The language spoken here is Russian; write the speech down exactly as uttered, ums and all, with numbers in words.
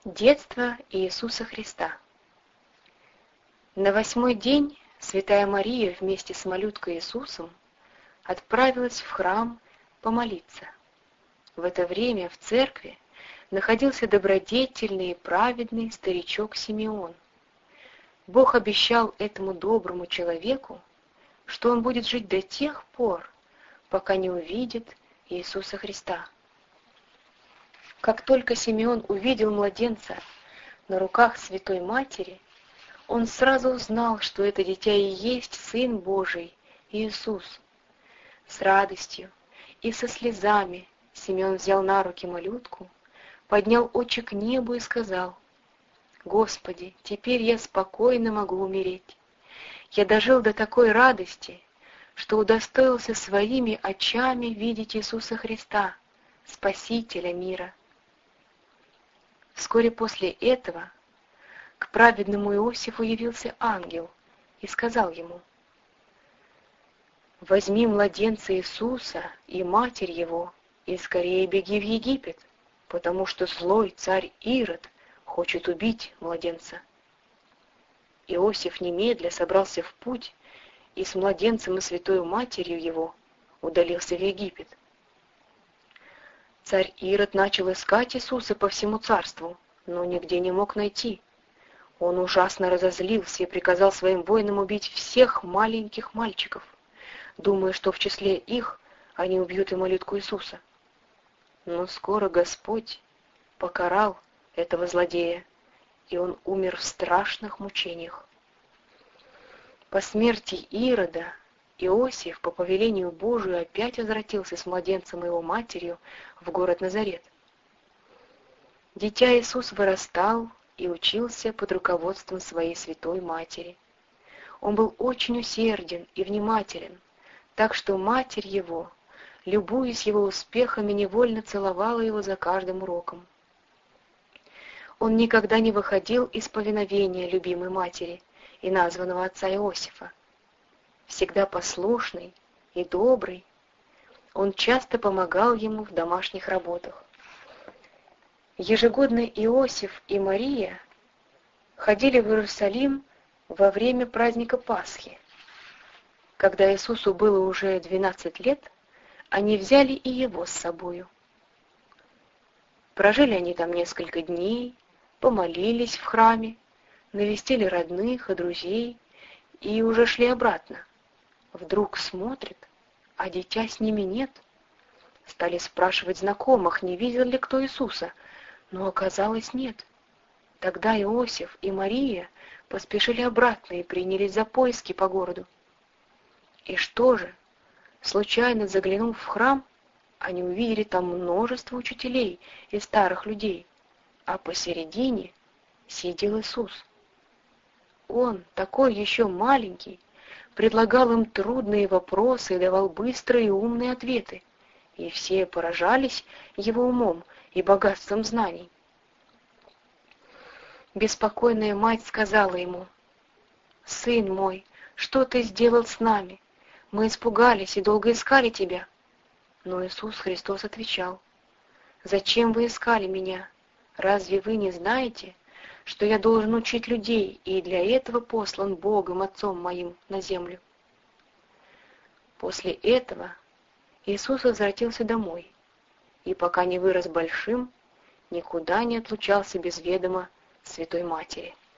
Детство Иисуса Христа. На восьмой день святая Мария вместе с малюткой Иисусом отправилась в храм помолиться. В это время в церкви находился добродетельный и праведный старичок Симеон. Бог обещал этому доброму человеку, что он будет жить до тех пор, пока не увидит Иисуса Христа. Как только Симеон увидел младенца на руках Святой Матери, он сразу узнал, что это дитя и есть Сын Божий, Иисус. С радостью и со слезами Симеон взял на руки малютку, поднял очи к небу и сказал: «Господи, теперь я спокойно могу умереть. Я дожил до такой радости, что удостоился своими очами видеть Иисуса Христа, Спасителя мира». Вскоре после этого к праведному Иосифу явился ангел и сказал ему: «Возьми младенца Иисуса и матерь его, и скорее беги в Египет, потому что злой царь Ирод хочет убить младенца». Иосиф немедля собрался в путь и с младенцем и святою матерью его удалился в Египет. Царь Ирод начал искать Иисуса по всему царству, но нигде не мог найти. Он ужасно разозлился и приказал своим воинам убить всех маленьких мальчиков, думая, что в числе их они убьют и малютку Иисуса. Но скоро Господь покарал этого злодея, и он умер в страшных мучениях. По смерти Ирода Иосиф по повелению Божию опять возвратился с младенцем и его матерью в город Назарет. Дитя Иисус вырастал и учился под руководством своей святой матери. Он был очень усерден и внимателен, так что матерь его, любуясь его успехами, невольно целовала его за каждым уроком. Он никогда не выходил из повиновения любимой матери и названного отца Иосифа. Всегда послушный и добрый, он часто помогал ему в домашних работах. Ежегодно Иосиф и Мария ходили в Иерусалим во время праздника Пасхи. Когда Иисусу было уже двенадцать лет, они взяли и его с собою. Прожили они там несколько дней, помолились в храме, навестили родных и друзей и уже шли обратно. Вдруг смотрят, а дитя с ними нет. Стали спрашивать знакомых, не видел ли кто Иисуса, но оказалось нет. Тогда Иосиф и Мария поспешили обратно и принялись за поиски по городу. И что же? Случайно заглянув в храм, они увидели там множество учителей и старых людей, а посередине сидел Иисус. Он, такой еще маленький, предлагал им трудные вопросы и давал быстрые и умные ответы, и все поражались его умом и богатством знаний. Беспокойная мать сказала ему: «Сын мой, что ты сделал с нами? Мы испугались и долго искали тебя». Но Иисус Христос отвечал: «Зачем вы искали меня? Разве вы не знаете, что я должен учить людей, и для этого послан Богом, Отцом моим, на землю?» После этого Иисус возвратился домой, и пока не вырос большим, никуда не отлучался без ведома Святой Матери.